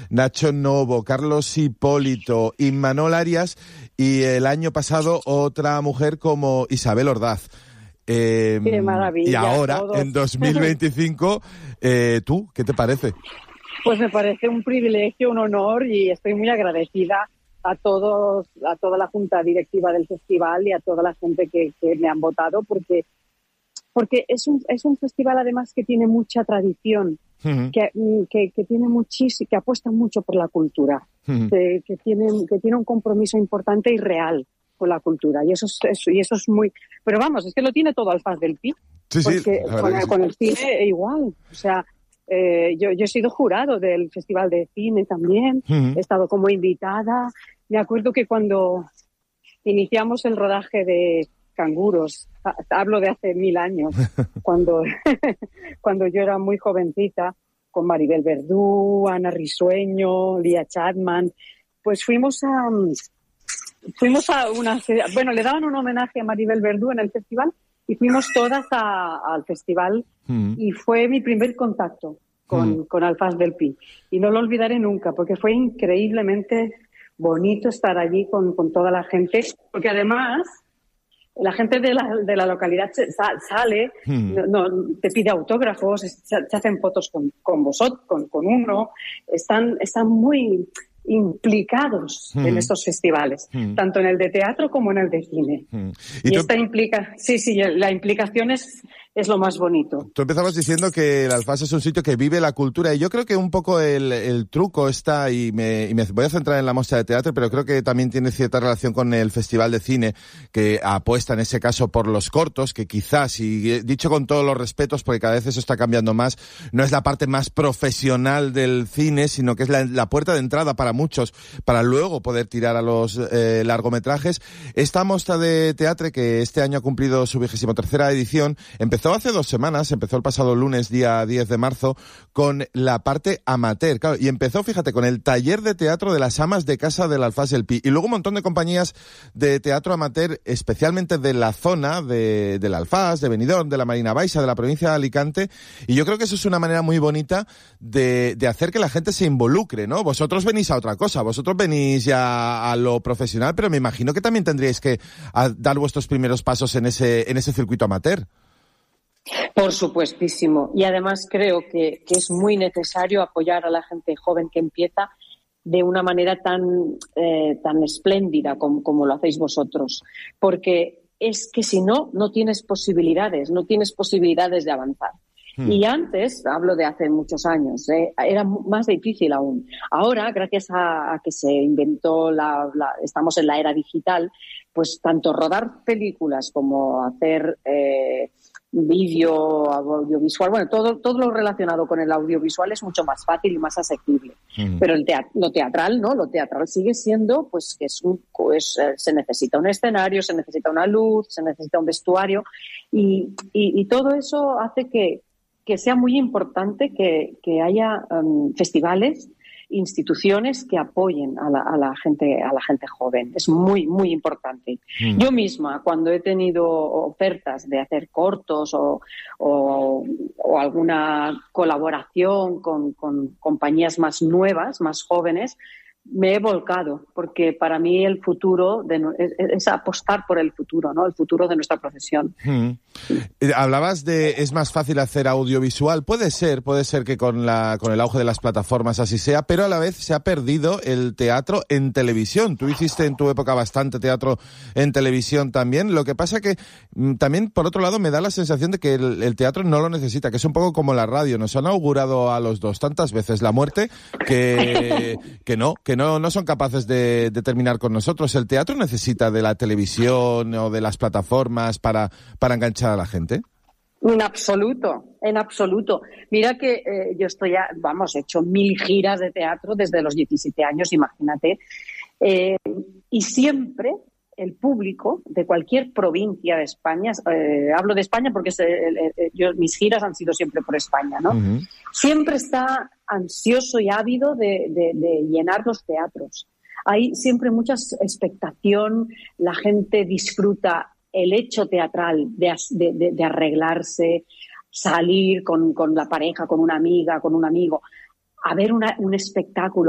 Nacho Novo, Carlos Hipólito, Imanol Arias y el año pasado otra mujer como Isabel Ordaz. Qué maravilla. Y ahora, todos. en 2025, ¿tú qué te parece? Pues me parece un privilegio, un honor, y estoy muy agradecida a toda la junta directiva del festival y a toda la gente que me han votado, porque es un festival además que tiene mucha tradición, Uh-huh. que tiene muchísimo, que apuesta mucho por la cultura, Uh-huh. que tiene un compromiso importante y real con la cultura, y eso es muy, pero vamos, es que lo tiene todo Alfaz del Pi, Sí, porque con el cine igual, o sea, yo he sido jurado del Festival de Cine también, Uh-huh. he estado como invitada. Me acuerdo que cuando iniciamos el rodaje de Canguros, hablo de hace 1000 años, cuando yo era muy jovencita, con Maribel Verdú, Ana Risueño, Lía Chapman, pues fuimos a bueno, le daban un homenaje a Maribel Verdú en el festival y fuimos todas al festival, y fue mi primer contacto con Alfaz del Pi. Y no lo olvidaré nunca, porque fue increíblemente bonito estar allí con toda la gente, porque además la gente de la localidad sale, te pide autógrafos, se hacen fotos con vosotros, con uno, están muy implicados en estos festivales, tanto en el de teatro como en el de cine. Y la implicación es lo más bonito. Tú empezabas diciendo que el Alfaz es un sitio que vive la cultura, y yo creo que un poco el truco está, y me voy a centrar en la muestra de teatro, pero creo que también tiene cierta relación con el Festival de Cine, que apuesta en ese caso por los cortos, que quizás, y dicho con todos los respetos, porque cada vez eso está cambiando más, no es la parte más profesional del cine, sino que es la puerta de entrada para muchos, para luego poder tirar a los largometrajes. Esta muestra de teatro, que este año ha cumplido su 23ª edición, empezó hace 2 semanas, empezó el pasado lunes, día 10 de marzo, con la parte amateur, claro, y empezó, fíjate, con el taller de teatro de las amas de casa del Alfaz del Pi, y luego un montón de compañías de teatro amateur, especialmente de la zona del Alfaz, de Benidorm, de la Marina Baixa, de la provincia de Alicante, y yo creo que eso es una manera muy bonita de hacer que la gente se involucre, ¿no? Vosotros venís a otra cosa, vosotros venís ya a lo profesional, pero me imagino que también tendríais que dar vuestros primeros pasos en ese circuito amateur. Por supuestísimo. Y además creo que es muy necesario apoyar a la gente joven que empieza de una manera tan espléndida como lo hacéis vosotros. Porque es que si no tienes posibilidades de avanzar. Y antes, hablo de hace muchos años, era más difícil aún. Ahora, gracias a que se inventó estamos en la era digital, pues tanto rodar películas como hacer vídeo, audiovisual, bueno, todo lo relacionado con el audiovisual es mucho más fácil y más asequible. Pero lo teatral, ¿no? Lo teatral sigue siendo, pues, que se necesita un escenario, se necesita una luz, se necesita un vestuario, y todo eso hace que sea muy importante que haya festivales, instituciones que apoyen a la gente joven. Es muy, muy importante. Yo misma, cuando he tenido ofertas de hacer cortos o alguna colaboración con compañías más nuevas, más jóvenes, me he volcado, porque para mí el futuro es apostar por el futuro, ¿no? El futuro de nuestra profesión. Hablabas de es más fácil hacer audiovisual. Puede ser que con el auge de las plataformas así sea, pero a la vez se ha perdido el teatro en televisión. Tú hiciste en tu época bastante teatro en televisión también. Lo que pasa que también, por otro lado, me da la sensación de que el teatro no lo necesita, que es un poco como la radio. Nos han augurado a los dos tantas veces la muerte que no son capaces de terminar con nosotros. El teatro necesita de la televisión o de las plataformas para enganchar a la gente. En absoluto. Mira que yo he hecho 1000 giras de teatro desde los 17 años, imagínate. Y siempre el público de cualquier provincia de España, hablo de España porque mis giras han sido siempre por España, ¿no? Uh-huh. Siempre está ansioso y ávido de llenar los teatros. Hay siempre mucha expectación, la gente disfruta el hecho teatral de arreglarse, salir con la pareja, con una amiga, con un amigo, a ver un espectáculo.